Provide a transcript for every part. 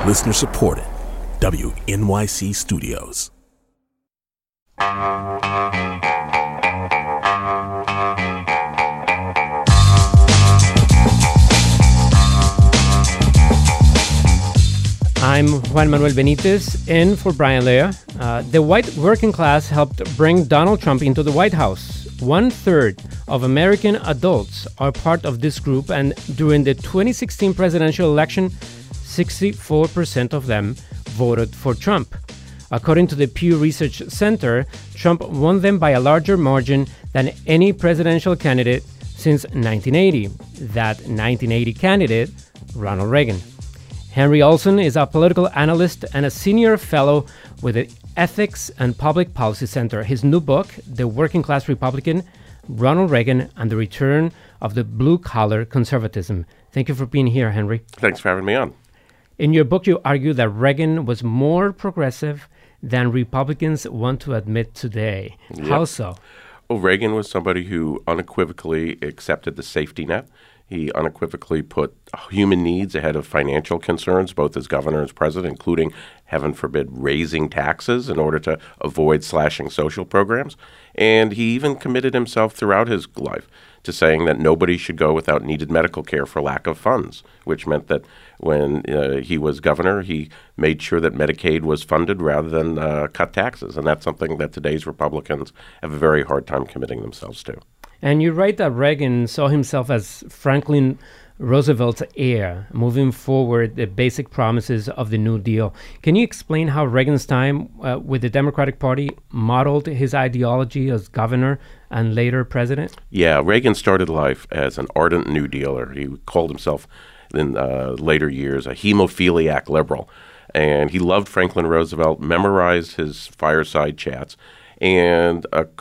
Listener supported. WNYC Studios. I'm Juan Manuel Benitez, in for Brian Lea. The white working class helped bring Donald Trump into the White House. 1/3 of American adults are part of this group, and during the 2016 presidential election, 64% of them voted for Trump. According to the Pew Research Center, Trump won them by a larger margin than any presidential candidate since 1980. That 1980 candidate, Ronald Reagan. Henry Olsen is a political analyst and a senior fellow with the Ethics and Public Policy Center. His new book, The Working Class Republican, Ronald Reagan and the Return of the Blue-Collar Conservatism. Thank you for being here, Henry. Thanks for having me on. In your book, you argue that Reagan was more progressive than Republicans want to admit today. Yep. How so? Well, Reagan was somebody who unequivocally accepted the safety net. He unequivocally put human needs ahead of financial concerns, both as governor and as president, including, heaven forbid, raising taxes in order to avoid slashing social programs. And he even committed himself throughout his life to saying that nobody should go without needed medical care for lack of funds, which meant that when he was governor, he made sure that Medicaid was funded rather than cut taxes. And that's something that today's Republicans have a very hard time committing themselves to. And you write that Reagan saw himself as Franklin Roosevelt's heir, moving forward the basic promises of the New Deal. Can you explain how Reagan's time with the Democratic Party modeled his ideology as governor and later president? Yeah, Reagan started life as an ardent New Dealer. He called himself in later years a hemophiliac liberal. And he loved Franklin Roosevelt, memorized his fireside chats, and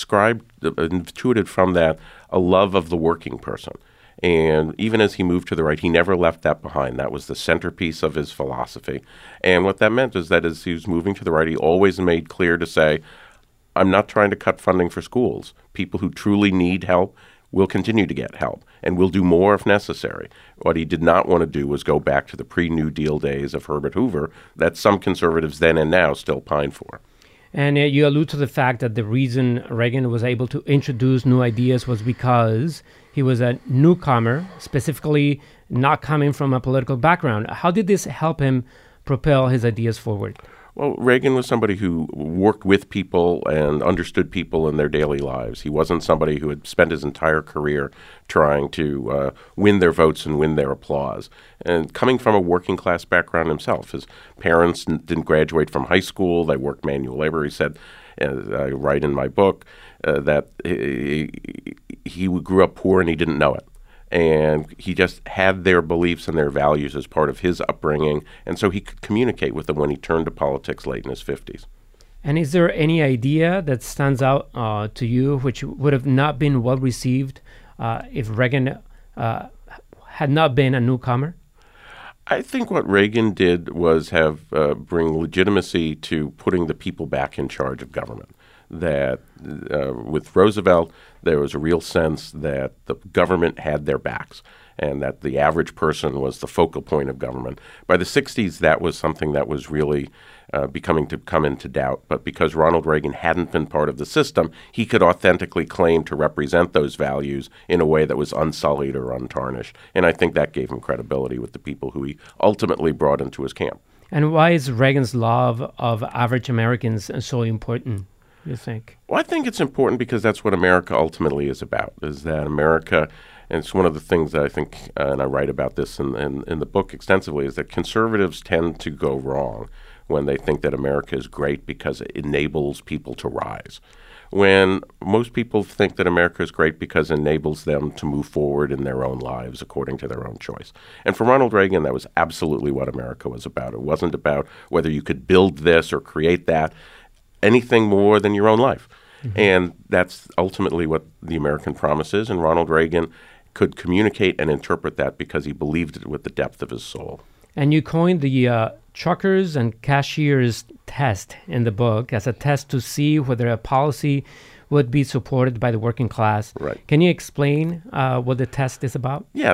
intuited from that a love of the working person. And even as he moved to the right, he never left that behind. That was the centerpiece of his philosophy. And what that meant is that as he was moving to the right, he always made clear to say, I'm not trying to cut funding for schools. People who truly need help will continue to get help, and will do more if necessary. What he did not want to do was go back to the pre-New Deal days of Herbert Hoover that some conservatives then and now still pine for. And you allude to the fact that the reason Reagan was able to introduce new ideas was because he was a newcomer, specifically not coming from a political background. How did this help him propel his ideas forward? Well, Reagan was somebody who worked with people and understood people in their daily lives. He wasn't somebody who had spent his entire career trying to win their votes and win their applause. And coming from a working class background himself, his parents didn't graduate from high school. They worked manual labor. He said, as I write in my book, that he grew up poor and he didn't know it. And he just had their beliefs and their values as part of his upbringing, and so he could communicate with them when he turned to politics late in his 50s. And is there any idea that stands out to you which would have not been well received if Reagan had not been a newcomer? I think what Reagan did was bring legitimacy to putting the people back in charge of government. That with Roosevelt, there was a real sense that the government had their backs and that the average person was the focal point of government. By the 60s, that was something that was really becoming to come into doubt. But because Ronald Reagan hadn't been part of the system, he could authentically claim to represent those values in a way that was unsullied or untarnished. And I think that gave him credibility with the people who he ultimately brought into his camp. And why is Reagan's love of average Americans so important, you think? Well, I think it's important because that's what America ultimately is about, is that America, and it's one of the things that I think, and I write about this in the book extensively, is that conservatives tend to go wrong when they think that America is great because it enables people to rise. When most people think that America is great because it enables them to move forward in their own lives according to their own choice. And for Ronald Reagan, that was absolutely what America was about. It wasn't about whether you could build this or create that, anything more than your own life. Mm-hmm. And that's ultimately what the American promise is. And Ronald Reagan could communicate and interpret that because he believed it with the depth of his soul. And you coined the truckers and cashiers test in the book as a test to see whether a policy would be supported by the working class. Right. Can you explain what the test is about? Yeah,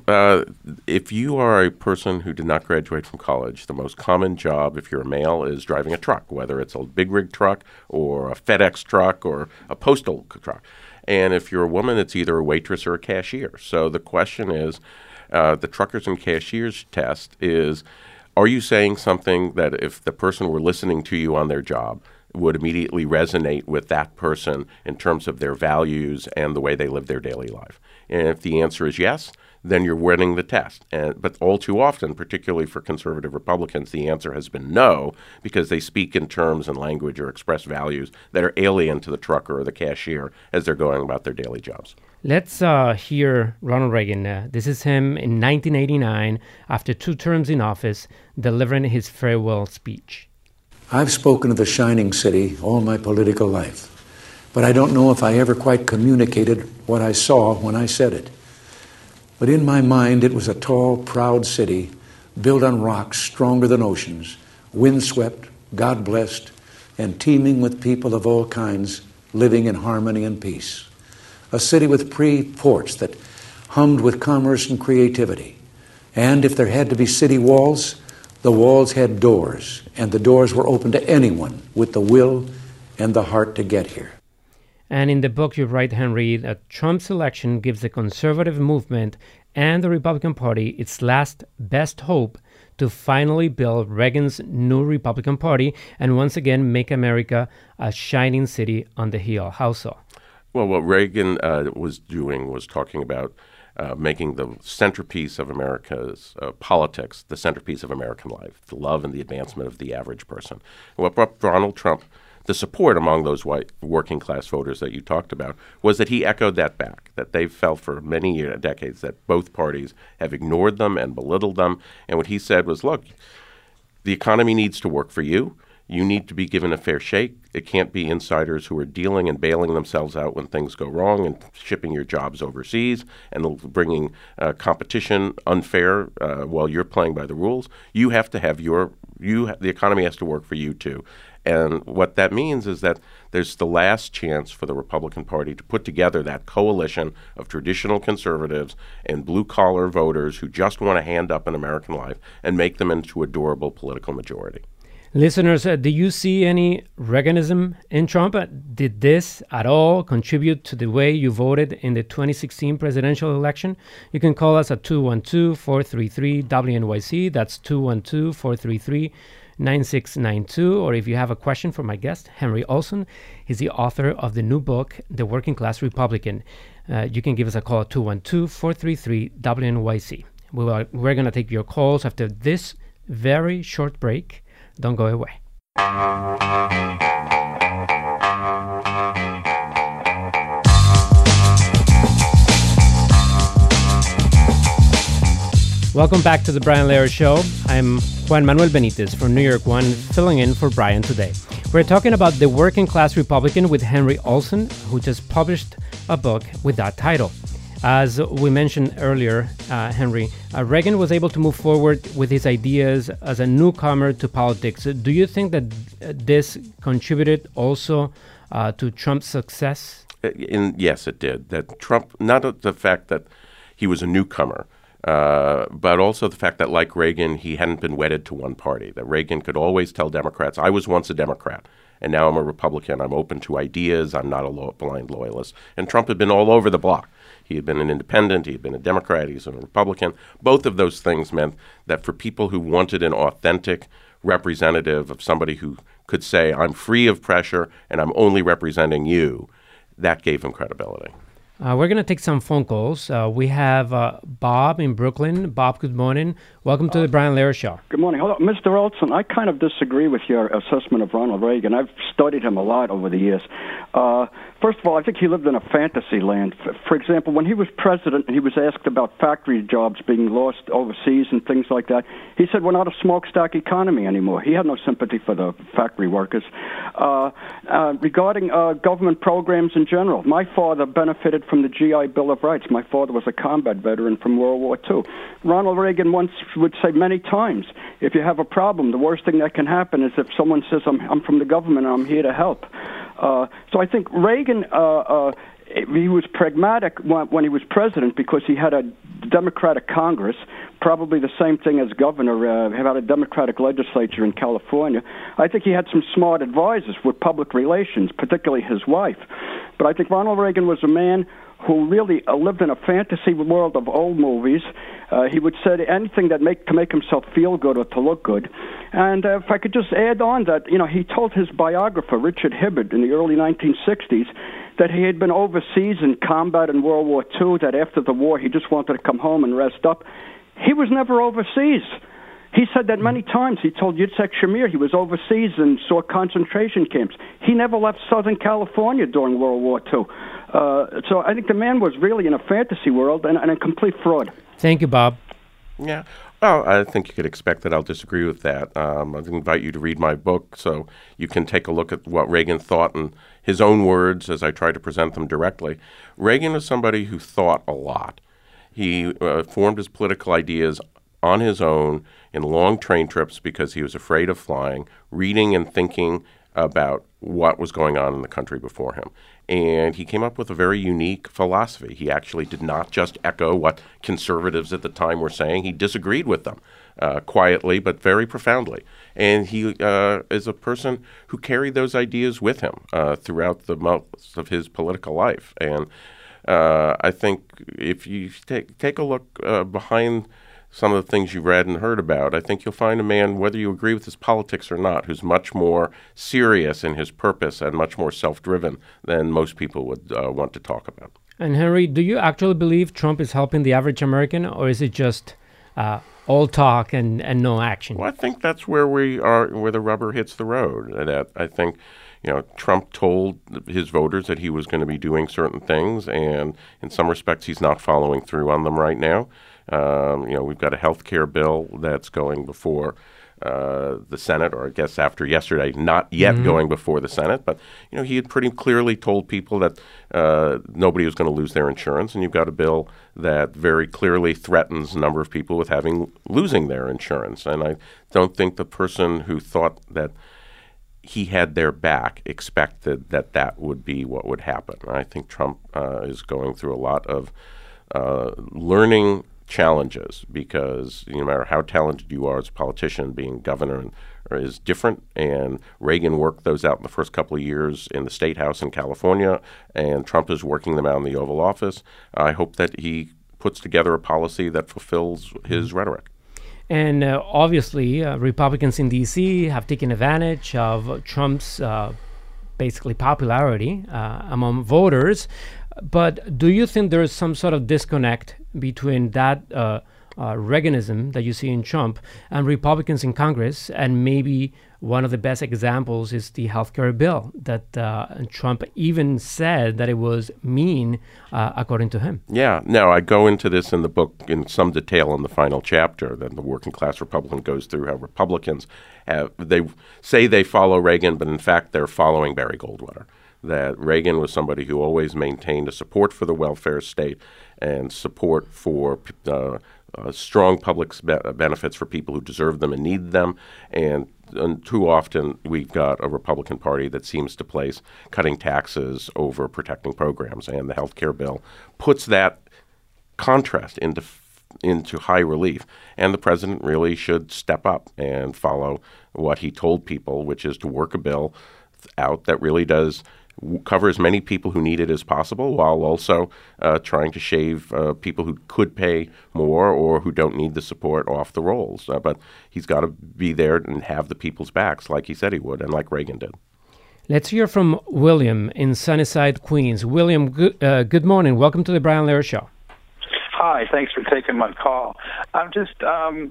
if you are a person who did not graduate from college, the most common job, if you're a male, is driving a truck, whether it's a big rig truck or a FedEx truck or a postal truck. And if you're a woman, it's either a waitress or a cashier. So the question is, the truckers and cashiers test is, are you saying something that if the person were listening to you on their job would immediately resonate with that person in terms of their values and the way they live their daily life? And if the answer is yes, then you're winning the test. But all too often, particularly for conservative Republicans, the answer has been no, because they speak in terms and language or express values that are alien to the trucker or the cashier as they're going about their daily jobs. Let's hear Ronald Reagan. This is him in 1989, after 2 terms in office, delivering his farewell speech. I've spoken of the shining city all my political life, but I don't know if I ever quite communicated what I saw when I said it. But in my mind, it was a tall, proud city built on rocks stronger than oceans, windswept, God-blessed, and teeming with people of all kinds living in harmony and peace. A city with free ports that hummed with commerce and creativity. And if there had to be city walls, the walls had doors, and the doors were open to anyone with the will and the heart to get here. And in the book you write, Henry, that Trump's election gives the conservative movement and the Republican Party its last best hope to finally build Reagan's new Republican Party and once again make America a shining city on the hill. How so? Well, what Reagan was doing was talking about making the centerpiece of America's politics, the centerpiece of American life, the love and the advancement of the average person. And what brought Donald Trump the support among those white working class voters that you talked about was that he echoed that back, that they felt for many decades that both parties have ignored them and belittled them. And what he said was, look, the economy needs to work for you. You need to be given a fair shake. It can't be insiders who are dealing and bailing themselves out when things go wrong and shipping your jobs overseas and bringing competition unfair while you're playing by the rules. You have to have the economy has to work for you too. And what that means is that there's the last chance for the Republican Party to put together that coalition of traditional conservatives and blue-collar voters who just want a hand up in American life and make them into a durable political majority. Listeners, do you see any Reaganism in Trump? Did this at all contribute to the way you voted in the 2016 presidential election? You can call us at 212-433-WNYC. That's 212-433-9692. Or if you have a question for my guest, Henry Olsen, he's the author of the new book, The Working Class Republican. You can give us a call at 212-433-WNYC. We're going to take your calls after this very short break. Don't go away. Welcome back to the Brian Lehrer Show. I'm Juan Manuel Benitez from New York One, filling in for Brian today. We're talking about The Working Class Republican with Henry Olsen, who just published a book with that title. As we mentioned earlier, Henry, Reagan was able to move forward with his ideas as a newcomer to politics. Do you think that this contributed also to Trump's success? Yes, it did. That Trump, not the fact that he was a newcomer, but also the fact that, like Reagan, he hadn't been wedded to one party. That Reagan could always tell Democrats, I was once a Democrat, and now I'm a Republican. I'm open to ideas. I'm not a blind loyalist. And Trump had been all over the block. He had been an independent. He had been a Democrat. He was a Republican. Both of those things meant that for people who wanted an authentic representative of somebody who could say, I'm free of pressure and I'm only representing you, that gave him credibility. We're going to take some phone calls. We have Bob in Brooklyn. Bob, good morning. Welcome to the Brian Lehrer Show. Good morning. Hello, Mr. Olsen. I kind of disagree with your assessment of Ronald Reagan. I've studied him a lot over the years. First of all, I think he lived in a fantasy land. For example, when he was president and he was asked about factory jobs being lost overseas and things like that, he said, we're not a smokestack economy anymore. He had no sympathy for the factory workers. Regarding government programs in general, my father benefited from the GI Bill of Rights. My father was a combat veteran from World War II. Ronald Reagan once would say many times, if you have a problem, the worst thing that can happen is if someone says, I'm from the government and I'm here to help. So I think Reagan, he was pragmatic when he was president because he had a Democratic Congress, probably the same thing as governor, had a Democratic legislature in California. I think he had some smart advisors with public relations, particularly his wife. But I think Ronald Reagan was a man who really lived in a fantasy world of old movies. He would say anything that to make himself feel good or to look good. And if I could just add on that, he told his biographer, Richard Hibbard, in the early 1960s, that he had been overseas in combat in World War II, that after the war he just wanted to come home and rest up. He was never overseas. He said that many times. He told Yitzhak Shamir he was overseas and saw concentration camps. He never left Southern California during World War II. So I think the man was really in a fantasy world and a complete fraud. Thank you, Bob. Yeah. Well, I think you could expect that I'll disagree with that. I'd invite you to read my book so you can take a look at what Reagan thought in his own words as I try to present them directly. Reagan was somebody who thought a lot. He formed his political ideas on his own in long train trips because he was afraid of flying, reading and thinking about what was going on in the country before him. And he came up with a very unique philosophy. He actually did not just echo what conservatives at the time were saying. He disagreed with them quietly but very profoundly. And he is a person who carried those ideas with him throughout the most of his political life. And I think if you take a look behind some of the things you read and heard about, I think you'll find a man, whether you agree with his politics or not, who's much more serious in his purpose and much more self-driven than most people would want to talk about. And Henry, do you actually believe Trump is helping the average American, or is it just all talk and no action? Well, I think that's where we are, where the rubber hits the road. That I think, Trump told his voters that he was going to be doing certain things, and in some respects, he's not following through on them right now. We've got a health care bill that's going before the Senate, or I guess after yesterday, not yet going before the Senate. But, he had pretty clearly told people that nobody was going to lose their insurance. And you've got a bill that very clearly threatens a number of people with losing their insurance. And I don't think the person who thought that he had their back expected that would be what would happen. I think Trump is going through a lot of learning challenges because no matter how talented you are as a politician, being governor is different. And Reagan worked those out in the first couple of years in the State House in California, and Trump is working them out in the Oval Office. I hope that he puts together a policy that fulfills his rhetoric. And obviously, Republicans in D.C. have taken advantage of Trump's basically popularity among voters. But do you think there is some sort of disconnect between that Reaganism that you see in Trump and Republicans in Congress? And maybe one of the best examples is the healthcare bill that Trump even said that it was mean, according to him. Yeah, no, I go into this in the book in some detail in the final chapter that the Working Class Republican goes through how Republicans they say they follow Reagan, but in fact they're following Barry Goldwater. That Reagan was somebody who always maintained a support for the welfare state and support for strong public benefits for people who deserve them and need them. And too often we've got a Republican Party that seems to place cutting taxes over protecting programs. And the health care bill puts that contrast into high relief. And the president really should step up and follow what he told people, which is to work a bill out that really does cover as many people who need it as possible, while also trying to shave people who could pay more or who don't need the support off the rolls. But he's got to be there and have the people's backs like he said he would and like Reagan did. Let's hear from William in Sunnyside, Queens. William, good morning. Welcome to the Brian Lehrer Show. Hi, thanks for taking my call. I'm just, the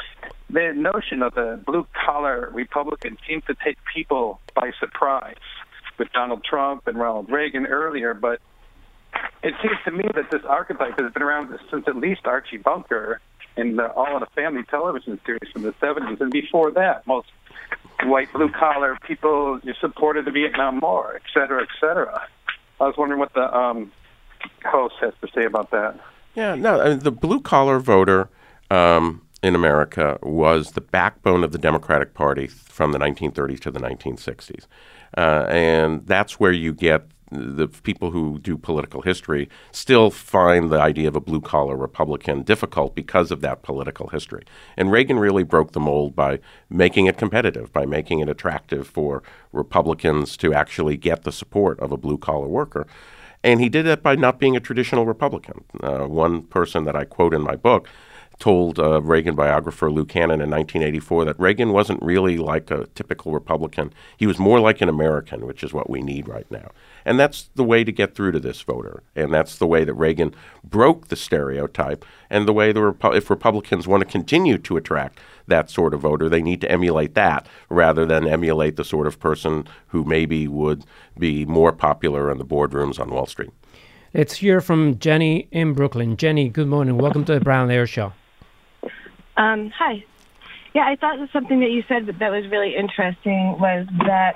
notion of the blue-collar Republicans seems to take people by surprise with Donald Trump and Ronald Reagan earlier, but it seems to me that this archetype has been around since at least Archie Bunker and the All in a Family television series from the 70s, and before that, most white blue-collar people supported the Vietnam War, et cetera, et cetera. I was wondering what the host has to say about that. Yeah, no, the blue-collar voter in America was the backbone of the Democratic Party from the 1930s to the 1960s. And that's where you get the people who do political history still find the idea of a blue-collar Republican difficult because of that political history. And Reagan really broke the mold by making it competitive, by making it attractive for Republicans to actually get the support of a blue-collar worker. And he did that by not being a traditional Republican. One person that I quote in my book told Reagan biographer Lou Cannon in 1984 that Reagan wasn't really like a typical Republican. He was more like an American, which is what we need right now. And that's the way to get through to this voter. And that's the way that Reagan broke the stereotype. And the way if Republicans want to continue to attract that sort of voter, they need to emulate that rather than emulate the sort of person who maybe would be more popular in the boardrooms on Wall Street. Let's hear from Jenny in Brooklyn. Jenny, good morning. Welcome to the Brian Lehrer Show. Hi. Yeah, I thought something that you said that was really interesting was that,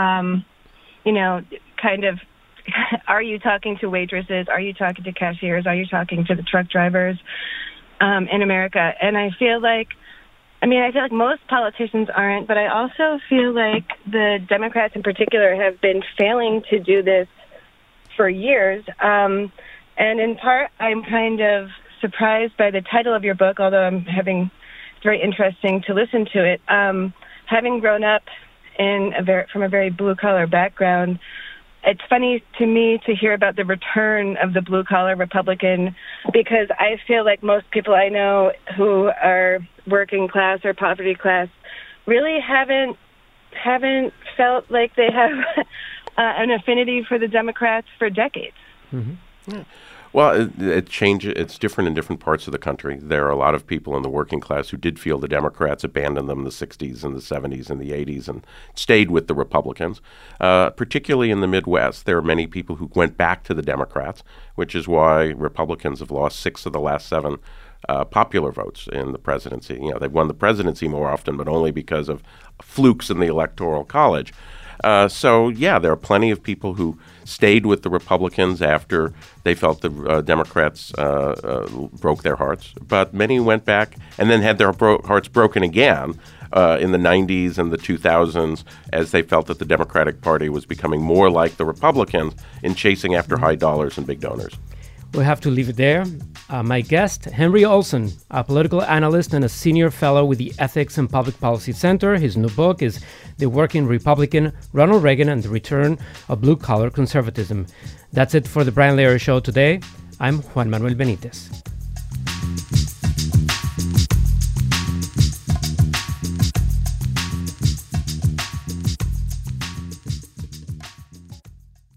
kind of, are you talking to waitresses? Are you talking to cashiers? Are you talking to the truck drivers in America? And I feel like most politicians aren't, but I also feel like the Democrats in particular have been failing to do this for years. And in part, I'm kind of surprised by the title of your book, although it's very interesting to listen to it. Having grown up from a very blue-collar background, it's funny to me to hear about the return of the blue-collar Republican, because I feel like most people I know who are working class or poverty class really haven't felt like they have an affinity for the Democrats for decades. Mm-hmm. Yeah. Well, it changes. It's different in different parts of the country. There are a lot of people in the working class who did feel the Democrats abandoned them in the 60s and the 70s and the 80s and stayed with the Republicans. Particularly in the Midwest, there are many people who went back to the Democrats, which is why Republicans have lost 6 of the last 7 popular votes in the presidency. They've won the presidency more often, but only because of flukes in the Electoral College. There are plenty of people who stayed with the Republicans after they felt the Democrats broke their hearts. But many went back and then had their hearts broken again in the 90s and the 2000s as they felt that the Democratic Party was becoming more like the Republicans in chasing after high dollars and big donors. We'll have to leave it there. My guest, Henry Olsen, a political analyst and a senior fellow with the Ethics and Public Policy Center. His new book is The Working Republican, Ronald Reagan and the Return of Blue-Collar Conservatism. That's it for the Brian Lehrer Show today. I'm Juan Manuel Benitez.